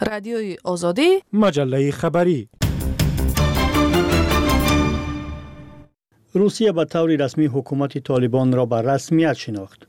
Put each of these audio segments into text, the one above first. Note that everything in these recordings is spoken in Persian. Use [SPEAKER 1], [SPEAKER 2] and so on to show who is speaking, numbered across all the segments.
[SPEAKER 1] رادیوی آزادی،
[SPEAKER 2] مجله خبری. روسیه به طور رسمی حکومت طالبان را به رسمیت شناخت.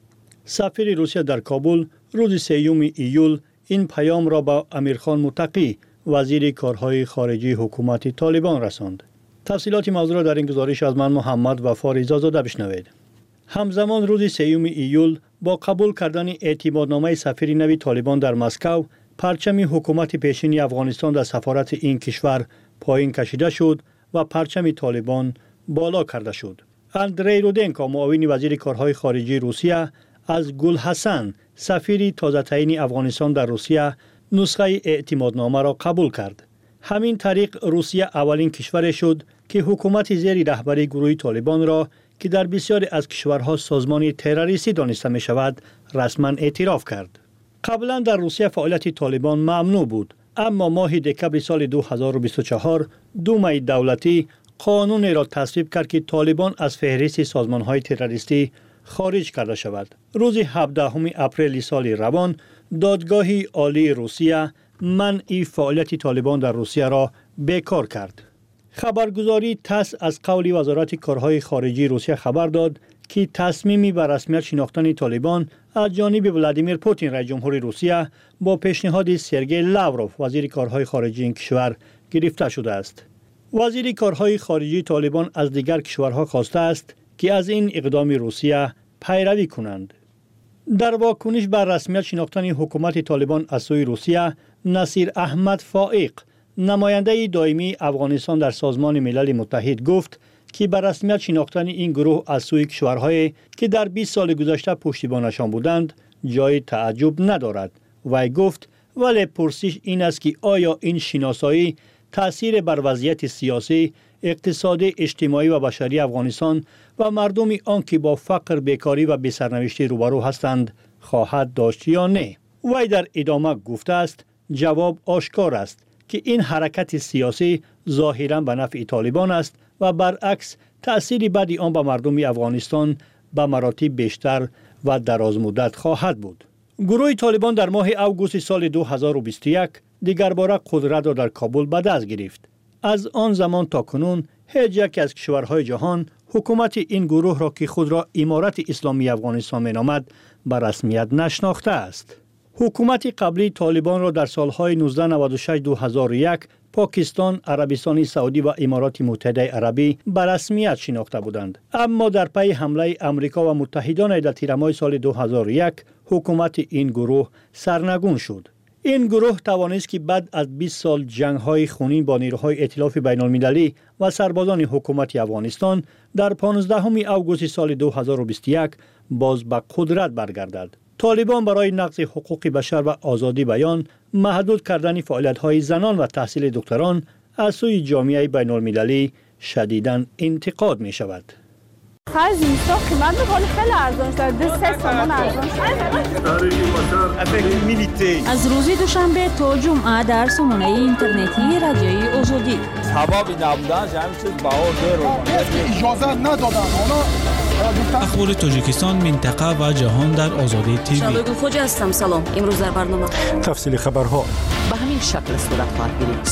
[SPEAKER 2] سفیر روسیه در کابل روز 3 ایول این پیام را به امیرخان متقی وزیر کارهای خارجی حکومت طالبان رساند. تفصیلات موضوع را در این گزارش از من محمد وفا رضازاده بشنوید. همزمان روز 3 ایول با قبول کردن اعتمادنامه سفیر نوی طالبان در مسکو، پرچم حکومت پیشین افغانستان در سفارت این کشور پایین کشیده شد و پرچم طالبان بالا کرده شد. اندری رودنکو، معاون وزیر کارهای خارجی روسیه، از گل حسن، سفیر تازه تعیین افغانستان در روسیه، نسخه اعتمادنامه را قبول کرد. همین طریق روسیه اولین کشور شد که حکومت زیر رهبری گروه طالبان را که در بسیاری از کشورها سازمان تروریستی دانسته می شود رسما اعتراف کرد. قبلا در روسیه فعالیت طالبان ممنوع بود، اما ماه دکمبر سال 2024 دومای دولتی قانون را تصویب کرد که طالبان از فهرست سازمان‌های تروریستی خارج کرده شود. روز 17 اپریل سال روان دادگاه عالی روسیه منع فعالیت طالبان در روسیه را بیکار کرد. خبرگزاری تاس از قول وزارت کارهای خارجی روسیه خبر داد که تصمیمی به رسمیت شناختن طالبان از جانب ولادیمیر پوتین رئیس جمهور روسیه با پیشنهاد سرگئی لاوروف وزیر کارهای خارجی این کشور گرفته شده است. وزیر کارهای خارجی طالبان از دیگر کشورها خواسته است که از این اقدام روسیه پیروی کنند. در واکنش بر رسمیت شناختن حکومت طالبان از سوی روسیه، نصیر احمد فائق، نماینده دائمی افغانستان در سازمان ملل متحد گفت که بر رسمیت شناختن این گروه از سوی کشورهایی که در 20 سال گذشته پشتیبانشان بودند جای تعجب ندارد. وی گفت ولی پرسش این است که آیا این شناسایی تأثیر بر وضعیت سیاسی، اقتصادی، اجتماعی و بشری افغانستان و مردم آن که با فقر، بیکاری و بی‌سرنوشتی روبرو هستند خواهد داشت یا نه؟ وی در ادامه گفته است جواب آشکار است که این حرکت سیاسی ظاهراً به نفع طالبان است و برعکس تأثیر بعدی آن به مردم افغانستان به مراتب بیشتر و دراز مدت خواهد بود. گروه طالبان در ماه اوگوست سال 2021 دیگر باره قدرت را در کابل به دست گرفت. از آن زمان تا کنون هیچ یک از کشورهای جهان حکومت این گروه را که خود را امارت اسلامی افغانستان مینامد به رسمیت نشناخته است. حکومت قبلی طالبان را در سالهای 1996-2001 پاکستان، عربستان سعودی و امارات متحده عربی به رسمیت شناخته بودند. اما در پی حمله امریکا و متحدان در تیر ماه سال 2001 حکومت این گروه سرنگون شد. این گروه توانست که بعد از 20 سال جنگ‌های خونین با نیروهای ائتلاف بین‌المللی و سربازان حکومت افغانستان در 15 اوگوست سال 2021 باز به قدرت برگردد. طالبان برای نقض حقوق بشر و آزادی بیان، محدود کردن فعالیت‌های زنان و تحصیل دکتران از سوی جامعه بین‌المللی شدیداً انتقاد می‌شود.
[SPEAKER 3] خرج اینستا قیمت می‌کنه خیلی ارزان شده، 3 تومان ارزان شده.
[SPEAKER 4] از روز دوشنبه تا جمعه در سامانه اینترنتی رادیوی آزادی.
[SPEAKER 5] سبب نبودنش همین چیز بهار
[SPEAKER 6] اجازه ندادن.
[SPEAKER 7] اخبار تاجیکستان، منطقه و جهان در آزادی تیوی.
[SPEAKER 4] شبکه خوج هستم. سلام. امروز در برنامه
[SPEAKER 2] تفصیل خبرها
[SPEAKER 4] به همین شکل صورت خواهد گرفت.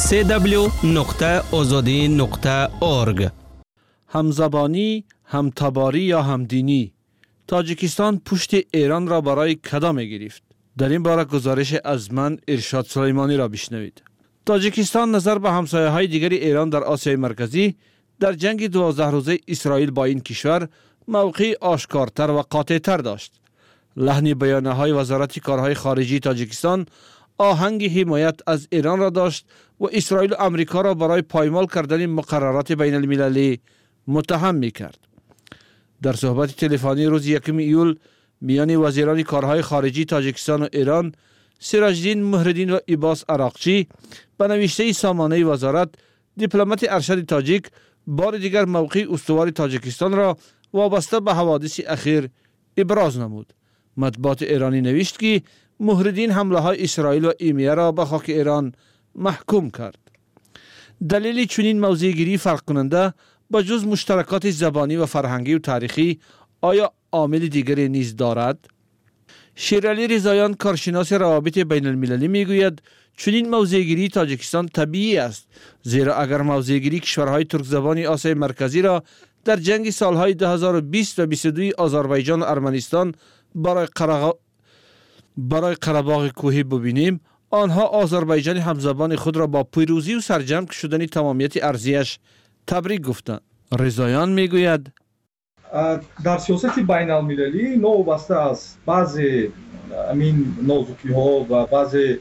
[SPEAKER 8] www.azadi.org.
[SPEAKER 9] همزبانی، همتباری یا همدینی. تاجیکستان پشت ایران را برای کدا می گرفت. در این باره گزارش از من ارشاد سلیمانی را بشنوید. تاجیکستان نظر به همسایه های دیگر ایران در آسیای مرکزی در جنگ 12 روزه اسرائیل با این کشور موقع آشکارتر و قاطعتر داشت. لحن بیانیه های وزارت کارهای خارجی تاجیکستان آهنگ حمایت از ایران را داشت و اسرائیل و امریکا را برای پایمال کردن مقررات بین المللی متهم می کرد. در صحبت تلفنی روز 1 ایول میان وزیران کارهای خارجی تاجیکستان و ایران، سراجدین مهردین و عباس عراقچی، به نوشته سامانه وزارت، دیپلمات ارشد تاجیک بار دیگر موقع استوار تاجیکستان را وابسته به حوادث اخیر ابراز نمود. مطبوعات ایرانی نوشت که مهردین حمله های اسرائیل و ایمیه را به خاک ایران محکوم کرد. دلیل چنین موضع‌گیری فرق کننده با جز مشترکات زبانی و فرهنگی و تاریخی آیا عامل دیگری نیز دارد؟ شیرعلی رضاییان، کارشناس روابط بین المللی، میگوید چنین موضع‌گیری تاجیکستان طبیعی است، زیرا اگر موضع‌گیری کشورهای ترک زبان آسیای مرکزی را در جنگ سالهای 2020 و 22 آذربایجان و ارمنستان برای قره‌باغ کوهی ببینیم، آنها آذربایجان همزبان خود را با پیروزی و سرجم شدن تمامیت ارضیش تبریک گفتند. رضایان میگوید
[SPEAKER 1] در سیاست بین المللی نوبسته از بعضی امین نازکی ها و بعضی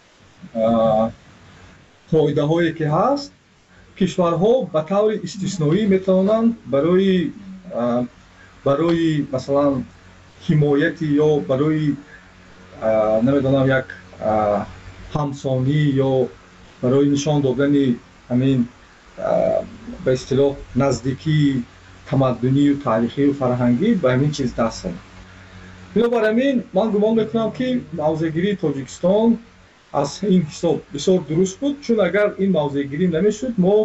[SPEAKER 1] قاعده هایی که هست، کشورها به طور استثنایی میتوانند برای مثلا حمایت یا برای نمیدونم یک همسانی یا برای نشان دادن همین به اصطلاح نزدیکی تمدنی و تاریخی و فرهنگی به همین چیز دست زنند. بنابر همین من گمان میکنم که موضع‌گیری تاجیکستان از این حساب بسیار درست بود، چون اگر این موضع‌گیری نمیشد ما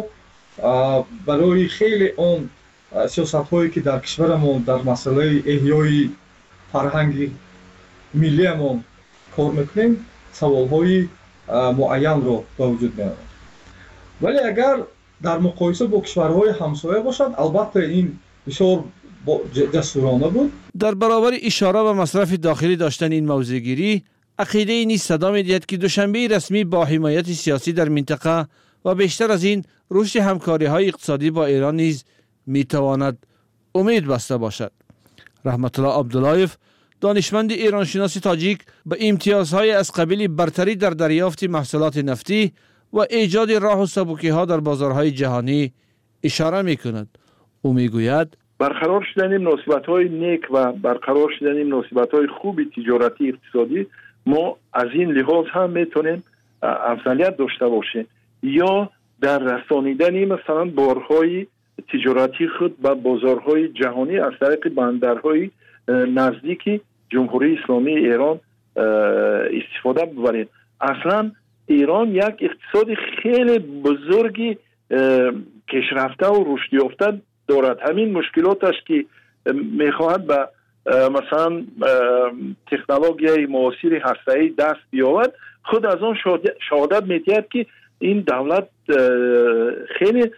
[SPEAKER 1] برای خیلی اون سیاست‌هایی که در کشورمون در مسئله احیای فرهنگ ملیمون کار میکنیم سوال‌های معین رو به وجود میارد. ولی اگر در مقایسه با کشورهای همسایه باشد، البته این بسیار جسورانه بود.
[SPEAKER 9] در برابر اشاره به مصرف داخلی داشتن این موضع‌گیری، عقیده نیز صدا می‌دهد که دوشنبه رسمی با حمایت سیاسی در منطقه و بیشتر از این رشد همکاری‌های اقتصادی با ایران نیز می‌تواند امید بسته باشد. رحمت الله عبداللهیف، دانشمند ایرانشناس تاجیک، به امتیازهای از قبیل برتری در دریافت محصولات نفتی و ایجاد راه و سبکی‌ها در بازارهای جهانی اشاره می‌کند. او می‌گوید
[SPEAKER 8] برقرار شدن مناسبت‌های نیک و برقرار شدن مناسبت‌های خوب تجارتی اقتصادی ما از این لحاظ هم میتونیم افضلیت داشته باشیم، یا در رسانیدن مثلا بارهای تجارتی خود به بازارهای جهانی از طریق بندرهای نزدیک جمهوری اسلامی ایران استفاده ببریم. اصلا ایران یک اقتصاد خیلی بزرگی پیشرفته و رشد یافته دارد. همین مشکلاتش که میخواهد به مثلا تکنولوژی معاصر هسته‌ای دست بیاورد، خود از آن شهادت میدهد که این دولت خیلی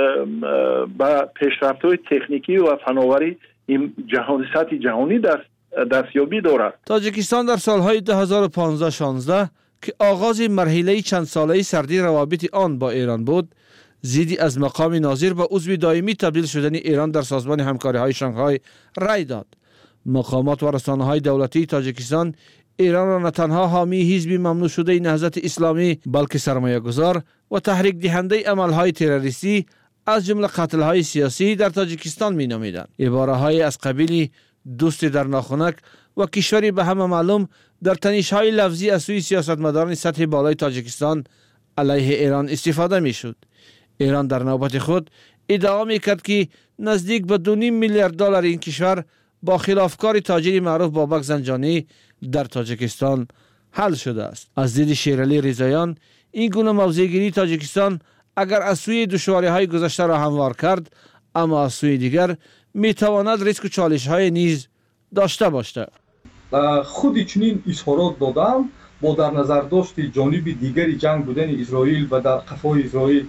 [SPEAKER 8] با پیشرفت‌های تکنیکی و فناوری این سطح جهانی دستیابی دارد.
[SPEAKER 9] تاجیکستان در سالهای 2015-16 که آغاز مرحله چند ساله سردی روابط آن با ایران بود، زیدی از مقام ناظر به عضو دائمی تبدیل شدن ایران در سازمان همکاری‌های شانگهای رأی داد. مقامات و رسانه‌های دولتی تاجیکستان ایران را نه تنها حامی حزب ممنوع شده نهضت اسلامی، بلکه سرمایه‌گذار و تحریک دهنده عمل‌های تروریستی از جمله قتل‌های سیاسی در تاجیکستان می‌نامیدند. عباره‌های از قبیل دوست در ناخنک و کشوری به همه معلوم در تنش‌های لفظی از سوی سیاستمداران سطح بالای تاجیکستان علیه ایران استفاده می‌شد. ایران در نوبت خود ادعا می‌کرد که نزدیک به 2.5 میلیارد دلار این کشور با خلافکار تاجر معروف بابک زنجانی در تاجیکستان حل شده است. از دید شیرعلی رضایان، این گونه موضع‌گیری تاجیکستان اگر از سوی دشواری‌های گذشته را هموار کرد، اما از سوی دیگر می‌تواند ریسک و چالش‌های نیز داشته باشد.
[SPEAKER 1] خود چنین اظهارات دادن با در نظر داشت جانب دیگری جنگ بودن اسرائیل و در قفای اسرائیل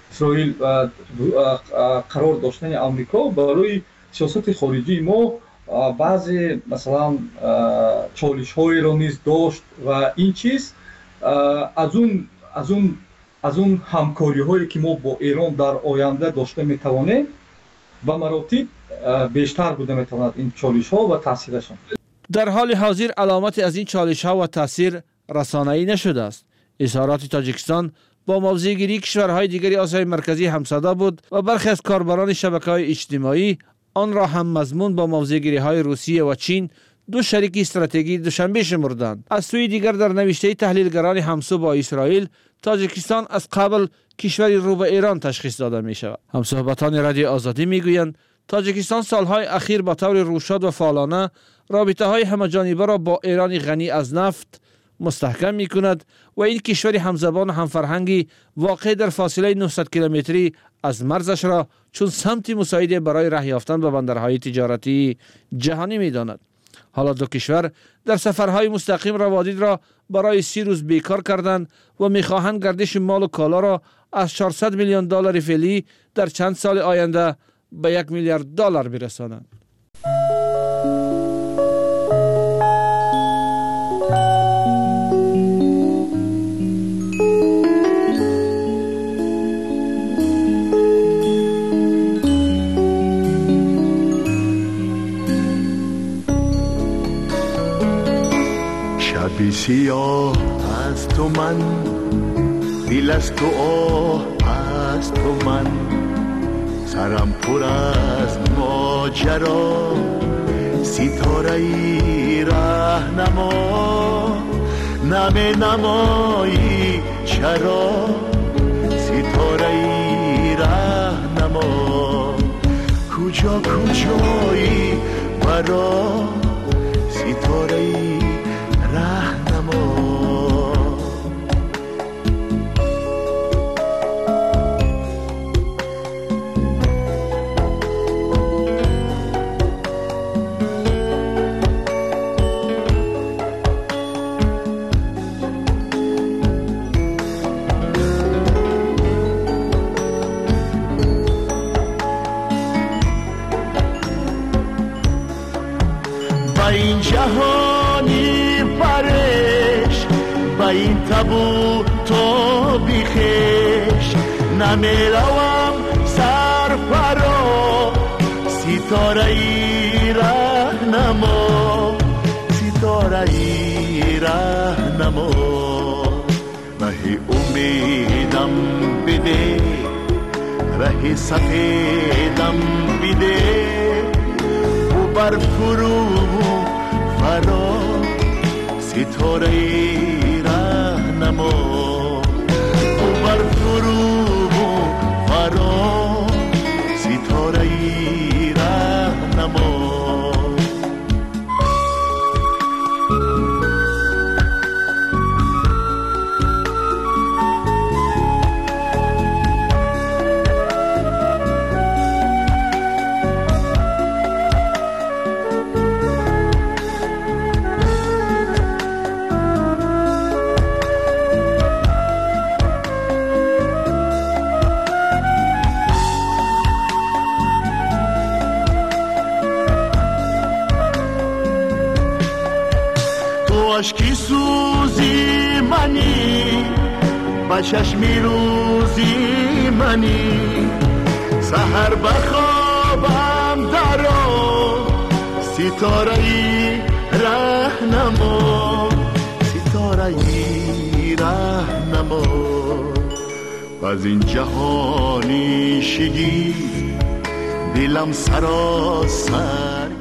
[SPEAKER 1] قرار داشتن آمریکا برای سیاست خارجی ما بعضی مثلا چالش‌های را نیز داشت و این چیز از اون همکاری‌هایی که ما با ایران در آینده داشته می‌توانیم و مراتب بیشتر بوده می‌تواند این چالش‌ها و تاثیرشان.
[SPEAKER 9] در حال حاضر علامت از این چالش‌ها و تاثیر رسانه‌ای نشده است. اظهارات تاجیکستان با موضع‌گیری کشورهای دیگری آسیای مرکزی همصدا بود و برخی از کاربران شبکه‌های اجتماعی آن را هم مضمون با موضع‌گیری‌های روسیه و چین، دو شریک استراتژیکی دوشنبه شمردند. از سوی دیگر در نوشته تحلیلگران همسو با اسرائیل، تاجیکستان از قبل کشوری رو به ایران تشخیص داده می شود. همصحبتان رادیو آزادی می گویند تاجیکستان سالهای اخیر با طور روشاد و فعالانه رابطه های همه‌جانبه را با ایران غنی از نفت مستحکم می کند و این کشور همزبان و همفرهنگی واقع در فاصله 900 کیلومتری از مرزش را چون سمت مساعد برای راه یافتن به بندرهای تجارتی جهانی می داند. حالا دو کشور در سفرهای مستقیم روادید را برای 30 روز بیکار کردند و می‌خواهند گردش مال و کالا را از 400 میلیون دلار فعلی در چند سال آینده به 1 میلیارد دلار برسانند.
[SPEAKER 10] شبی سیاه از تو من، دل از تو آه از تو من، سرم پر از ماجرا، ستاره ای راهنما، نمی نمایی چرا، ستاره ای راهنما، کجا کجایی برا، ستاره ای راهنما. با این جهانی پرش، با این تابو تو بیخش، نمیروم سر فرا، ستاره ای راهنما، ستاره ای راهنما، راه امیدم بده، راه سفیدم بده، بر فرو فرا، ستاره ای راهنما، بر فرو فرا، ستاره ای راهنما. عشقی سوزی منی، با چشمی روزی منی، سحر بخوابم درا، ستاره ای راهنما، ستاره ای راهنما، از این جهانی شگی دلم سراسر.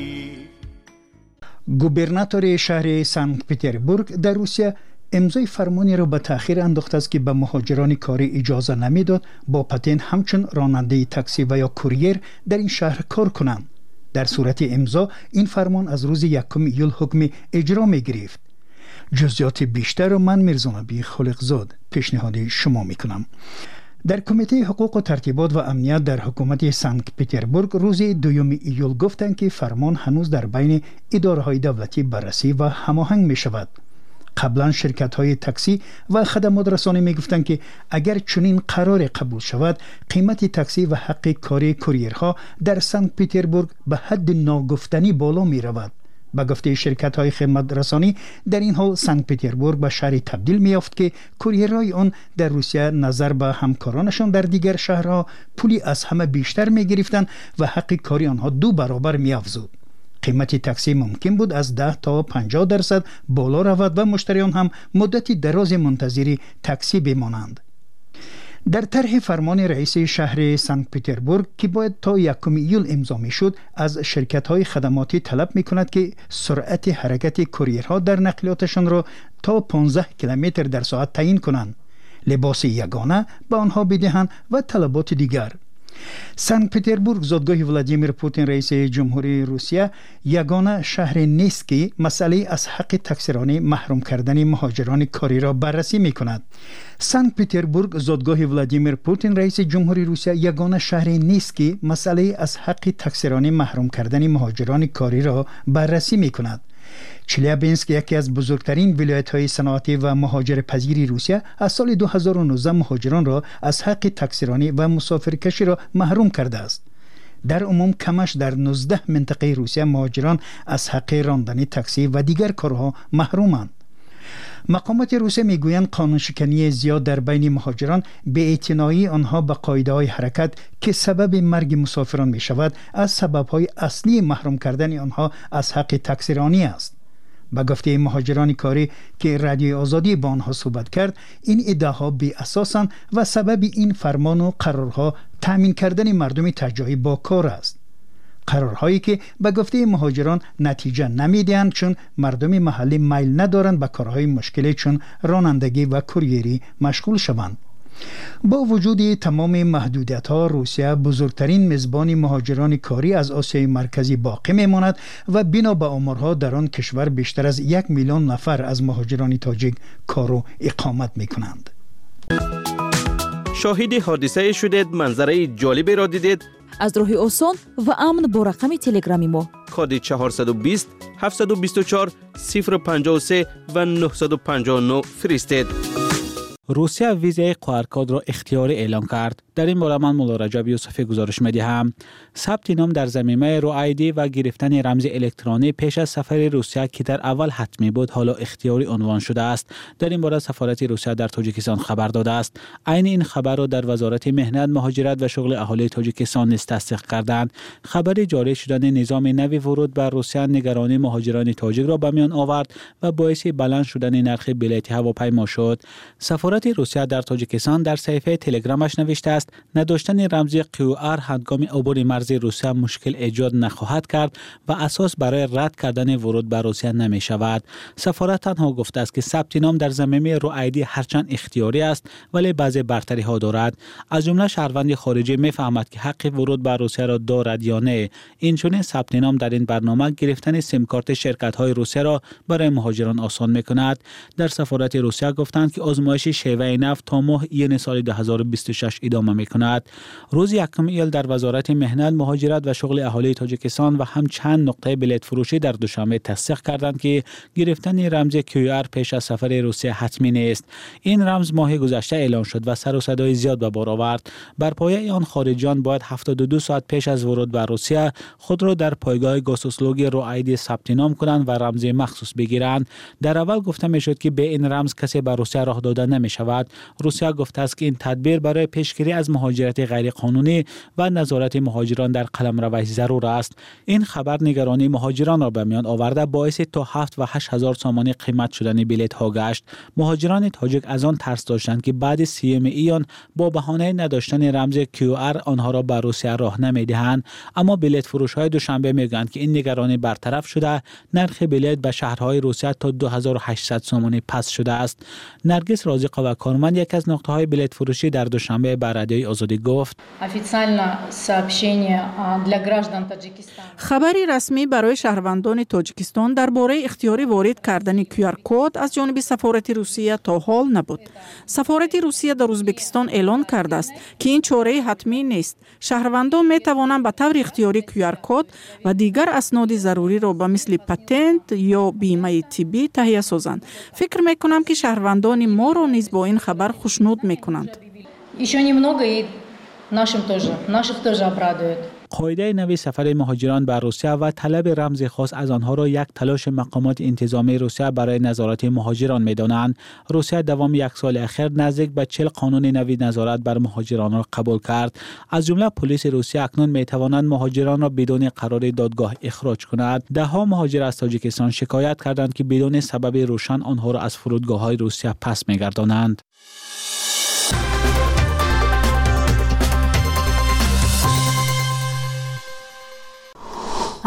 [SPEAKER 2] گوبرناتور شهر سانت پتربورگ در روسیه امضای فرمانی را به تأخیر انداخته است که به مهاجران کاری اجازه نمیداد با پتن همچون راننده تاکسی و یا کوریر در این شهر کار کنند. در صورت امضا این فرمان از روز 1 ایول حکم اجرا می گرفت. جزئیات بیشتر را من میرزانبی خالقزاد پیشنهاد شما میکنم. در کمیته حقوق و ترتیبات و امنیت در حکومت سانت پتربورگ روز 2 ایول گفتند که فرمان هنوز در بین اداره‌های دولتی بررسی و هماهنگ می شود. قبلا شرکت‌های تاکسی و خدمات رسانی می گفتند که اگر چنین قرار قبول شود، قیمت تاکسی و حق کاری کوریرها در سانت پتربورگ به حد ناگفتنی بالا می رود. با گفته شرکت‌های خدمات رسانی در این حال سانت پتربورگ به شهری تبدیل می‌یافت که کوریرهای آن در روسیه نظر به همکارانشان در دیگر شهرها پولی از همه بیشتر می‌گرفتند و حق کاری آنها 2 برابر می‌افزود. قیمت تاکسی ممکن بود از 10 تا 50% بالا رود و مشتریان هم مدتی دراز منتظر تاکسی بمانند. در طرح فرمان رئیس شهر سانت پتربورگ که باید تا 1 ایول امضا میشد، از شرکت‌های خدماتی طلب می‌کند که سرعت حرکت کوریرها در نقلیاتشان را تا 15 کیلومتر در ساعت تعیین کنند، لباس یگانه به آنها بدهند و طلبات دیگر.
[SPEAKER 11] سنت پتربورگ زادگاه ولادیمیر پوتین رئیس جمهوری روسیه یگانه شهر نیست که مسئله از حق تکثیرانه محروم کردن مهاجران کاری را بررسی می کند. سنت پتربورگ زادگاه ولادیمیر پوتین رئیس جمهوری روسیه یگانه شهر نیست که مسئله از حق تکثیرانه محروم کردن مهاجران کاری را بررسی می کند. چلیابینسک یکی از بزرگترین ولایت‌های صنعتی و مهاجر پذیری روسیه از سال 2019 مهاجران را از حق تکثیرانی و مسافرکشی را محروم کرده است. در عموم کمش در 19 منطقه روسیه مهاجران از حق راندن تاکسی و دیگر کارها محرومند. مقامات روسیه میگویند قانون شکنی زیاد در بین مهاجران بی‌اعتنایی آنها به قاعده‌های حرکت که سبب مرگ مسافران می شود از سبب‌های اصلی محروم کردن آنها از حق تکثیرانی است. به گفته مهاجران کاری که رادیوی آزادی با آنها صحبت کرد، این ادعاها بی اساسند و سبب این فرمان و قرارها تامین کردن مردم تجاری با کار است. قرارهایی که به گفته مهاجران نتیجه نمیدهند چون مردم محلی میل ندارند به کارهای مشکلی چون رانندگی و کوریری مشغول شوند. با وجود تمام محدودیت‌ها روسیه بزرگترین میزبان مهاجران کاری از آسیای مرکزی باقی میماند و بنا به آمارها در آن کشور بیشتر از 1 میلیون نفر از مهاجران تاجیک کار و اقامت میکنند.
[SPEAKER 12] شاهد حادثه شدید، منظره جالبی را دیدید؟
[SPEAKER 4] از راه آسان و امن با رقم تلگرامی ما
[SPEAKER 12] کد 420 724 053 و 959 فرستید.
[SPEAKER 7] روسیه ویزای قرارکاد را اختیاری اعلام کرد. در این باره من مولا رجب یوسفی گزارش می‌دهم. ثبت نام در ضمیمه رو آیدی و گرفتن رمز الکترونی پیش از سفر روسیه که در اول حتمی بود حالا اختیاری عنوان شده است. در این باره سفارت روسیه در تاجیکستان خبر داده است. عین این خبر را در وزارت مهنت، مهاجرت و شغل اهالی تاجیکستان نیز تصدیق کردند. خبر جاری شدن نظام نوی ورود بر روسیه نگرانی مهاجران تاجیک را به میان آورد و باعث بلند شدن نرخ بلیط هواپیما شد. سفارت روسیه در تاجیکستان در صفحه تلگرامش نوشته است نداشتن رمز QR هنگام عبور مرز روسیه مشکل ایجاد نخواهد کرد و اساس برای رد کردن ورود به روسیه نمی شود. سفارت تنها گفته است که ثبت نام در ضمیمه رو آیدی هرچند اختیاری است ولی بعضی برتری ها دارد. از جمله شهروند خارجی میفهمد که حق ورود به روسیه را دارد یا نه. اینچنین ثبت نام در این برنامه گرفتن سیم کارت شرکت های روسیه را برای مهاجران آسان میکند. در سفارت روسیه گفتند که آزمایش شیوه نفت تا ماه ایون سال 2026 ادامه میکند. روز 1 ایل در وزارت مهنت، مهاجرت و شغل اهالی تاجیکستان و هم چند نقطه بلیط فروشی در دوشنبه تصدیق کردند که گرفتن رمز QR پیش از سفر روسیه حتمی نیست. این رمز ماه گذشته اعلان شد و سر و صدای زیاد به بار آورد. بر پایه آن خارجیان باید 72 ساعت پیش از ورود به روسیه خود را در پایگاه گاسوسلوگی رو آیدی ثبت نام کنند و رمز مخصوص بگیرند. در اول گفته میشد که به این رمز کسی به روسیه راه داده نمی شود. روسیه گفته است که این تدبیر برای پیشگیری از مهاجرت غیرقانونی و نظارت مهاجران در قلمرو ضرور است. این خبر نگرانی مهاجران را به میان آورده باعث تا 7 و 8 هزار سامانی قیمت شدن بلیط ها گشت. مهاجران تاجیک از آن ترس داشتند که بعد 30 ایون با بهانه نداشتن رمز QR آنها را به روسیه راه نمیدهند، اما بلیط فروش های دوشنبه میگویند که این نگرانی برطرف شده. نرخ بلیط به شهرهای روسیه تا 2800 سامانی پست شده است. نرگس رازق و کارمند یک از نقطه های بلیط فروشی در دوشنبه به رادیوی آزادی گفت
[SPEAKER 13] خبری رسمی برای شهروندان تاجیکستان درباره اختیاری وارد کردن QR کد از جانب سفارت روسیه تا حال نبود. سفارت روسیه در ازبکستان اعلان کرده است که این چاره حتمی نیست. شهروندان می توانند به طور اختیاری QR کد و دیگر اسناد ضروری را به مثل پتنت یا بیمه طبی تهیه سازند. فکر می کنم که شهروندان ما را نیز با این خبر خوشنود می کنند.
[SPEAKER 7] قاعده نوی سفر مهاجران به روسیه و طلب رمز خاص از آنها را یک تلاش مقامات انتظامی روسیه برای نظارت مهاجران می‌دانند. روسیه دوام 1 سال اخیر نزدیک به 40 قانون نوی نظارت بر مهاجران را قبول کرد. از جمله پلیس روسیه اکنون می‌توانند مهاجران را بدون قرار دادگاه اخراج کند. ده‌ها مهاجر از تاجیکستان شکایت کردند که بدون سبب روشن آنها را از فرودگاه‌های روسیه پس می‌گردانند.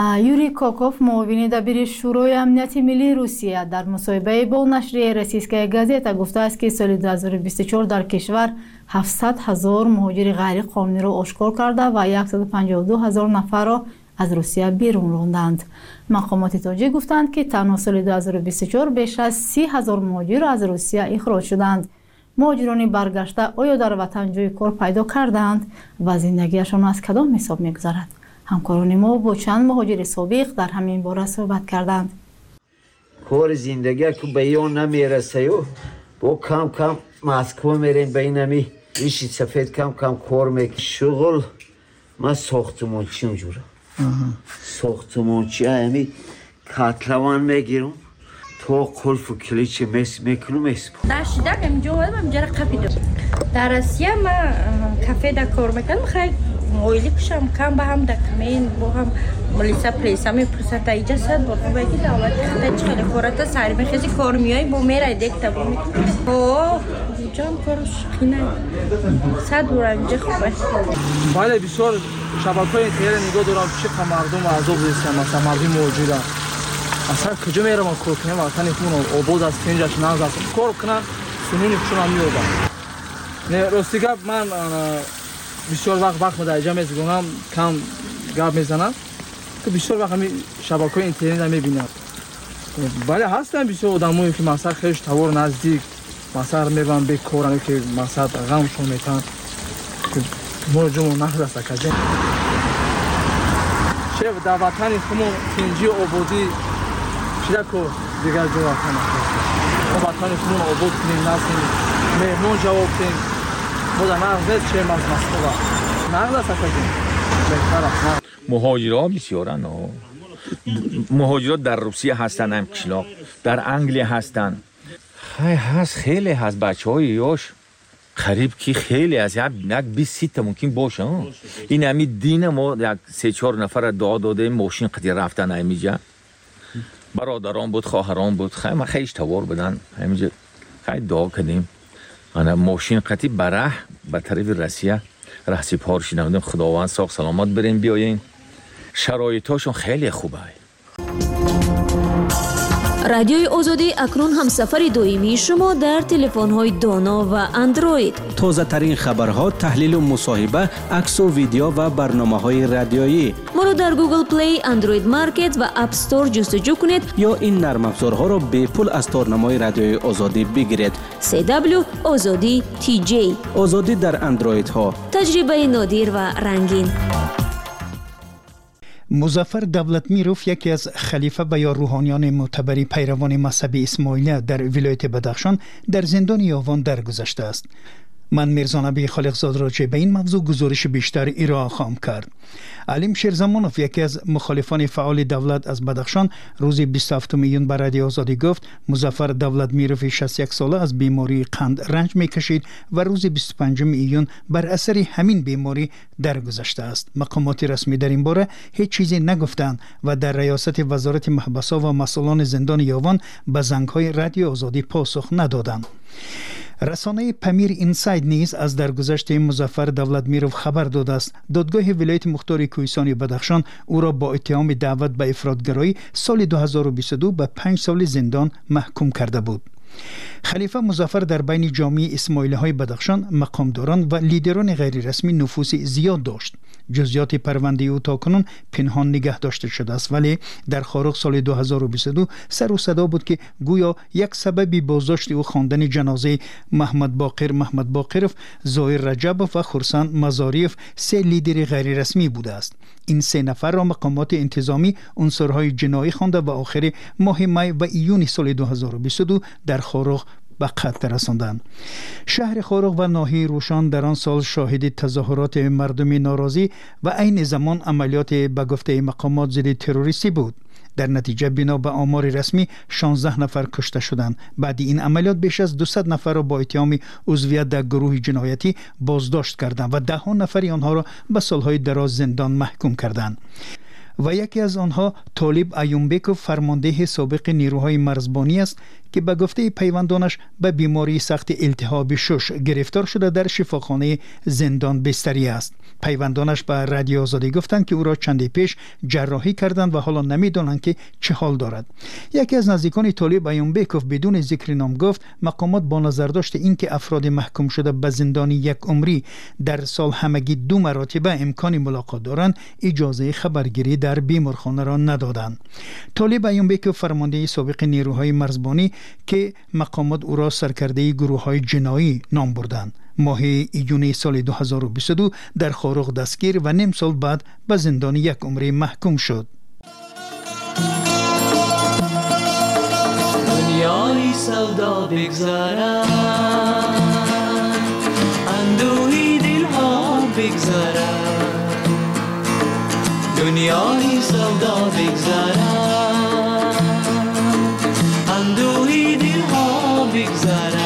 [SPEAKER 14] یوری کوکوف معاون دبیر شورای امنیت ملی روسیه در مصاحبه با نشریه روسیسکایا گازتا گفته است که سال 2024 در کشور 700,000 مهاجر غیر قانونی را آشکار کرده و 152,000 نفر را از روسیه بیرون راندند. مقامات تاجیک گفتند که تنها سال 2024 بیش از 30,000 مهاجر از روسیه اخراج شدند. مهاجران برگشته آیا در وطن جای کار پیدا کردند و زندگیشان از کدام حساب می‌گذرد؟ همکاران ما با چند مهاجر سابق در همین باره صحبت کردند.
[SPEAKER 15] کار زندگی که به ایان نمیرسه و با کم کم مسکو میرین بینمی ریشی سفید کم کم کار میکنم. شغل من ساختمانچی اونجورم. ساختمانچی همی کتلوان میگیرم تا قلف و کلیچ میکنم.
[SPEAKER 16] در شدک همینجا اومدم همینجا را قپیدم. در روسیه من کافه در کار میکنم. خیلی اویلی کشم کم به هم دکمین با هم ملیسا پلیسا میپرسد تا اینجا صد با بگی دعوت خدا چخیلی کارتا سری میخیزی کار میایی با میره دیکتا با اوه اینجا هم کارش خینه صد بور اینجا خوبه.
[SPEAKER 9] بله بسیار شبکه‌های اینترنت نگاه دارم چقدر مردم عذاب رسیدن مثلا مردم موجوده اصلا کجا میرم کار کنم وطن خون آباد از پنجش نگذارم کار کنم سنین چون میوردم نه راستی گپ من بسیار وقت مدرجه میزنم کم گپ میزنم که بسیار وقت همین شبکه‌های اینترنت میبینم. بله هستن بسیار آدمایی که مثلا خیلی توار نزدیک مثلا میبرن به کارن که مثلا غمشون میتن که موجمون نخلصه کجا چه در وطن خودمون پنجی آبادی چیده که دیگر جو وطن ما وطن خودمون آباد کنیم نسیم مهمون جواب کنیم خدا نغزه چه مسئله نغزه کجا بهتر است.
[SPEAKER 5] مهاجرها بسیارن مهاجرات در روسیه هستن هم کشلاق در انگلیه هستن هست خیلی هست بچه های یاش خریب که خیلی از یک 20 تا ممکن باشه این همی دین ما یک 3-4 نفر دعا داده ماشین قدی رفتن همیجا برادران بود خواهران بود خیلی ما خیلیش توار بدن همیجا خیلی دعا کردیم انا ماشین قدی بره به طرف روسیه رهسی پارشی نمودیم خداوند ساق سلامت بریم بیایین شرایطاشون خیلی خوبه.
[SPEAKER 17] رادیوی آزادی اکنون هم سفر دویمی شما در تلفن‌های دانا و اندروید.
[SPEAKER 18] تازه ترین خبرها، تحلیل و مصاحبه، عکس و ویدیو و برنامه‌های رادیویی.
[SPEAKER 17] ما را در گوگل پلی، اندروید مارکت و اپ استور جستجو کنید
[SPEAKER 18] یا این نرم افزارها را به پول از تارنمای رادیوی آزادی بگیرید.
[SPEAKER 17] CW آزادی TJ.
[SPEAKER 18] آزادی در اندروید ها.
[SPEAKER 17] تجربه نادر و رنگین.
[SPEAKER 11] مظفر دولتمیروف یکی از خلیفه و یا روحانیان معتبر پیروان مذهب اسماعیلیه در ولایت بدخشان در زندان یاوان درگذشته است. من میرزا نبی خالقزاد راجع به این موضوع گزارش بیشتر ارائه خواهم کرد. علیم شیرزمانوف یکی از مخالفان فعال دولت از بدخشان روز 27 میلیون بر رادیو آزادی گفت مظفر دولتمیروف 61 ساله از بیماری قند رنج میکشید و روز 25 میلیون بر اثر همین بیماری درگذشته است. مقامات رسمی در این باره هیچ چیزی نگفتند و در ریاست وزارت محبس‌ها و مسئولان زندان یاوان به زنگ‌های رادیو آزادی پاسخ ندادند. رسانه پمیر اینساید نیز از درگذشت مظفر دولتمیروف خبر داده است. دادگاه ولایت مختار کوهستان بدخشان او را با اتهام دعوت به افراطگرایی سال 2022 به 5 سال زندان محکوم کرده بود. خلیفه مظفر در بین جامعه اسماعیلی های بدخشان مقامداران و لیدران غیر رسمی نفوذ زیاد داشت. جزئیات پرونده او تاکنون پنهان نگه داشته شده است ولی در خارق سال 2022 سر و صدا بود که گویا یک سبب بازداشت او خواندن جنازه محمد باقرف، ظاهر رجب و خرسان مزاریف 3 لیدر غیر رسمی بوده است. این 3 نفر را مقامات انتظامی عنصرهای جنایی خوانده و آخر ماه می و ایون سال 2022 در خارق به قتل رساندند. شهر خارق و ناحیه روشان در آن سال شاهد تظاهرات مردم ناراضی و عین زمان عملیات به گفته مقامات ضد تروریستی بود. در نتیجه بنا به آمار رسمی 16 نفر کشته شدند. بعد این عملیات بیش از 200 نفر را با اتهام عضویت در گروه جنایتی بازداشت کردند و 10 نفر آنها را به سالهای دراز زندان محکوم کردند. و یکی از آنها طالب ایومبکوف فرمانده سابق نیروهای مرزبانی است که به گفته پیوندانش به بیماری سخت التهاب شش گرفتار شده در شفاخانه زندان بستری است. پیوندانش به رادیو آزادی گفتند که او را چندی پیش جراحی کردند و حالا نمیدانند که چه حال دارد. یکی از نزدیکان طالب ایومبکوف بدون ذکر نام گفت مقامات با نظرداشت اینکه افراد محکوم شده به زندان یک عمری در سال همگی 2 مرتبه امکان ملاقات دارند، اجازه خبرگیری در بیمارخانه را ندادند. طالب ایومبکوف فرمانده سابق نیروهای مرزبانی که مقامات او را سرکرده گروه‌های جنایی نام بردند. ماه ایون سال 2022 در خاروق دستگیر و نیم سال بعد به زندان یک عمری محکوم شد.
[SPEAKER 19] دنیای سودا بگذارد، اندوهی دلها بگذارد، دنیای سودا بگذارد، اندوهی دلها بگذارد.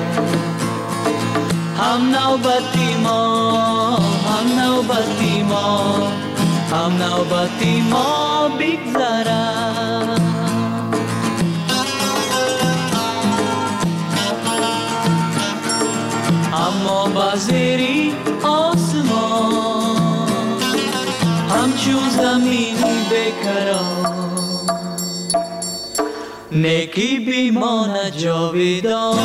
[SPEAKER 19] هم نوبتی ما، هم نوبتی ما، هم نوبتی ما بگذارد. اما بازیری آسمان همچون زمین بکران، نیکی بیمانه جاویدان.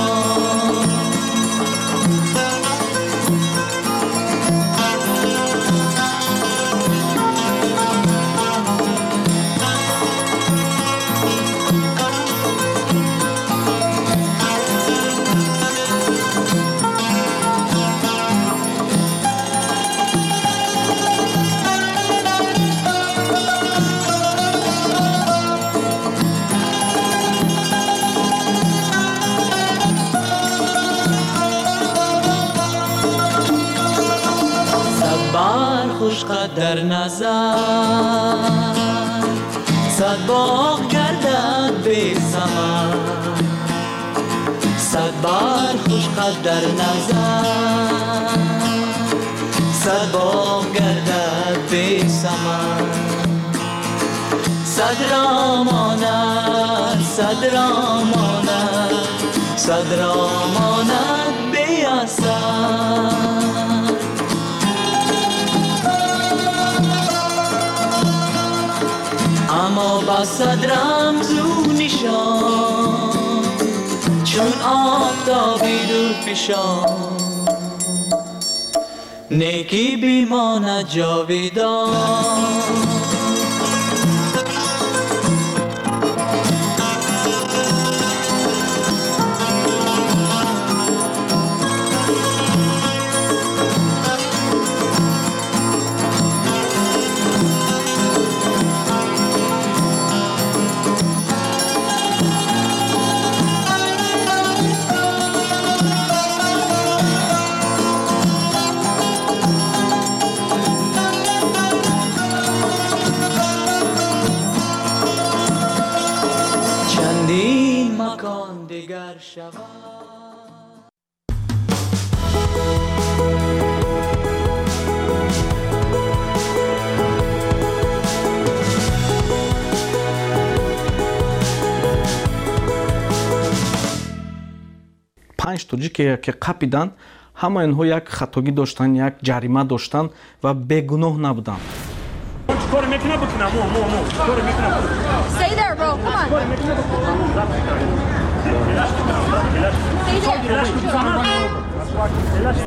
[SPEAKER 19] در نظر صد باغ گردد بی ثمر، صد بار خوش قد در نظر، صد باغ گردد بی ثمر. صد را ماند، صد را ماند، صد را ماند بی اثر. اما با صد رمز و نشان چون آفتابی دور پیشان، نیکی بیماند جاویدان. شود.
[SPEAKER 9] 5 توجیه که قپیدن، همه اینها یک خطاگی داشتن، یک جریمه داشتن و بیگناه نبودن.
[SPEAKER 20] کار میکنه بکنم کار میکنه. Stay there bro, come on.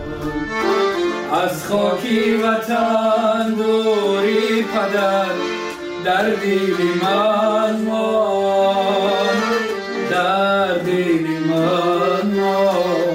[SPEAKER 19] از خاکی وطن دوری پدر در دل من مان، در دل من مان.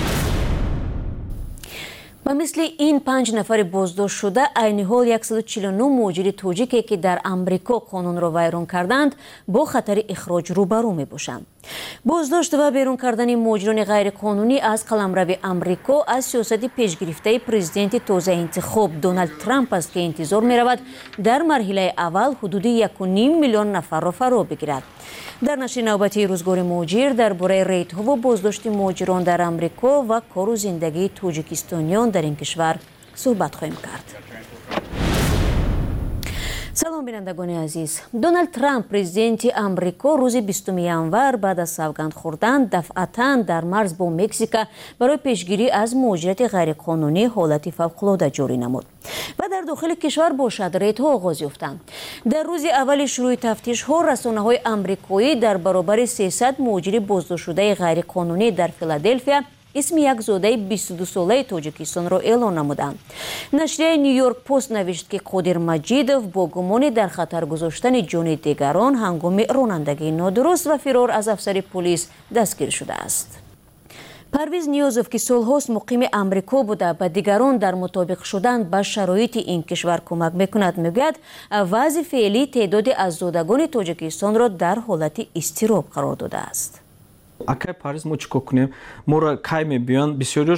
[SPEAKER 17] و مثل این 5 نفر بازداشت شده عین حال 149 مهاجر تاجیکی که در امریکا قانون را ویران کردند با خطر اخراج روبرو می باشند. بازداشت و بیرون کردن مهاجران غیر قانونی از قلمرو امریکا از سیاست پیشگرفته پرزیدنت تازه انتخاب دونالد ترامپ است که انتظار می رود در مرحله اول حدود 1.5 میلیون نفر را فرا بگیرد. در نشر نوبتی روزگار مهاجر درباره ریت‌ها و بازداشت مهاجران در امریکا و کار و زندگی تاجیکستانیان در این کشور صحبت خواهیم کرد. салом бинандагони азиз. Дональд Трамп президенти Амрико рӯзи 20 январ баъд аз савганд хӯрдан дафъатан дар марз бо Мексика барои пешгирӣ аз муҳоҷирати ғайриқонунӣ ҳолати фавқулода ҷорӣ намуд ва дар дохили кишвар бошад рейдҳо оғоз ёфтанд. Дар рӯзи аввали шурӯъи тафтишҳо расонаҳои амрикоӣ дар баробари 300 муҳоҷири боздоштшудаи ғайриқонунӣ дар Филаделфия исми як зодаи 22-солаи Тоҷикистонро эълон намуданд. Нашрияи Нью-Йорк Пост навишт, ки Қодир Маҷидов бо гумони дар хатар гузоштани ҷони дигарон ҳангоми ронандагии нодуруст ва фирор аз афсари полис дастгир шудааст. Парвиз Ниёзов, ки солҳост муқими Амрико буда ба дигарон дар мутобиқ шудан ба шароити ин кишвар кӯмак мекунад, мегӯяд вазъи феълӣ теъдоди аззодагони Тоҷикистонро дар ҳолати изтироб қарор додааст.
[SPEAKER 21] Акай Париз мо чӣ кор кунем? Моро кай мебиён, бисёриёш